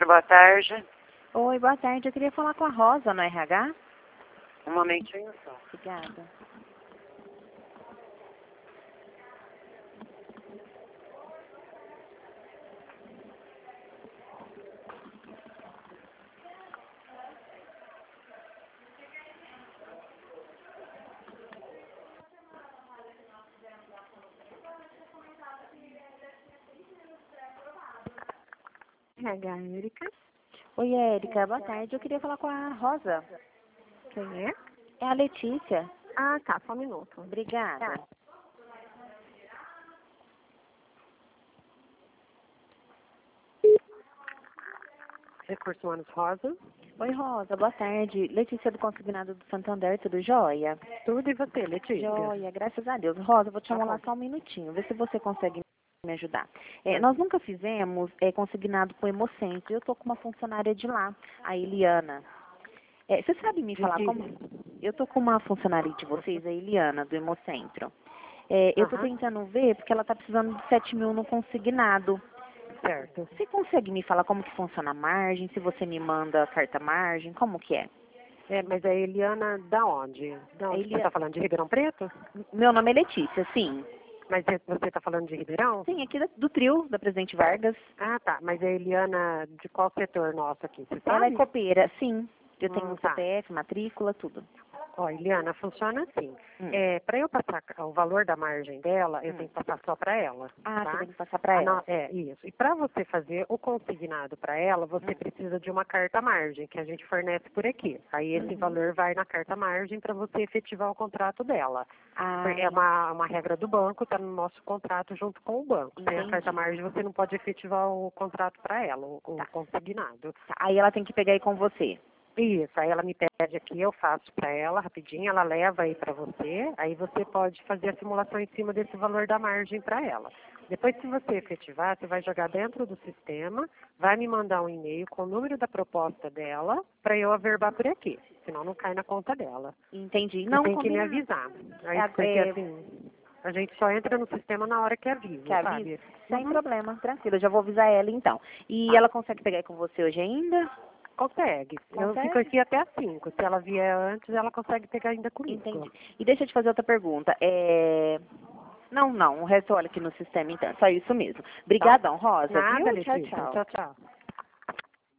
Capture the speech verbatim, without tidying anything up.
Centro, boa tarde. Oi, boa tarde. Eu queria falar com a Rosa no R H. Um momentinho só. Obrigada. R H, Érica. Oi, Érica. Boa tarde. Eu queria falar com a Rosa. Quem é? É a Letícia. Ah, tá, só um minuto. Obrigada. Recursos Humanos Rosa. Oi, Rosa. Boa tarde. Letícia do Consignado do Santander, tudo jóia? Tudo e você, Letícia? Jóia, graças a Deus. Rosa, vou te Tá chamar lá bom. só um minutinho, ver se você consegue me ajudar. É, Tá. nós nunca fizemos é, consignado com Hemocentro. Eu tô com uma funcionária de lá, a Eliana. É, você sabe me De falar que? como... Eu tô com uma funcionária de vocês, a Eliana, do Hemocentro. É, eu tô Aham. tentando ver, porque ela tá precisando de sete mil no consignado. Certo. Você consegue me falar como que funciona a margem? Se você me manda a carta margem, como que é? É, mas a Eliana da onde? Da onde? Elia- Você tá falando de Ribeirão Preto? Meu nome é Letícia, sim. Mas é- você tá falando de Ribeirão? Sim, aqui da- do trio da Presidente Vargas. Ah, tá. Mas a Eliana de qual setor nosso aqui? Você Ela é sabe? copeira, sim. Eu tenho Hum, o tá. C P F, matrícula, tudo. Ó, Eliana, funciona assim. Hum. É, para eu passar o valor da margem dela, eu Hum. tenho que passar só para ela. Ah, tá? você tem que passar pra Ah, ela. não, é, isso. E para você fazer o consignado para ela, você Hum. precisa de uma carta margem, que a gente fornece por aqui. Aí esse Uhum. valor vai na carta margem para você efetivar o contrato dela. Ah, É uma, uma regra do banco, está no nosso contrato junto com o banco. Sem a Entendi. carta margem, você não pode efetivar o contrato para ela, o, o Tá. consignado. tá. Aí ela tem que pegar aí com você. Isso, aí ela me pede aqui, eu faço para ela rapidinho, ela leva aí para você, aí você pode fazer a simulação em cima desse valor da margem para ela. Depois, se você efetivar, você vai jogar dentro do sistema, vai me mandar um e-mail com o número da proposta dela para eu averbar por aqui, senão não cai na conta dela. Entendi. E Não, tem que me combinado. avisar. Aí, É, porque é, assim, a gente só entra no sistema na hora que avisa, que avisa? sabe? Sem Uhum. problema, tranquilo. Eu já vou avisar ela então. E Tá. ela consegue pegar aí com você hoje ainda? Consegue. Eu Consegue? fico aqui até às cinco. Se ela vier antes, ela consegue pegar ainda comigo. Entendi. E deixa eu te fazer outra pergunta. É... Não, não. O resto olha aqui no sistema, então. Só isso mesmo. Obrigadão, Rosa. Nada, Viu? Tchau, Letícia. tchau. Tchau, tchau.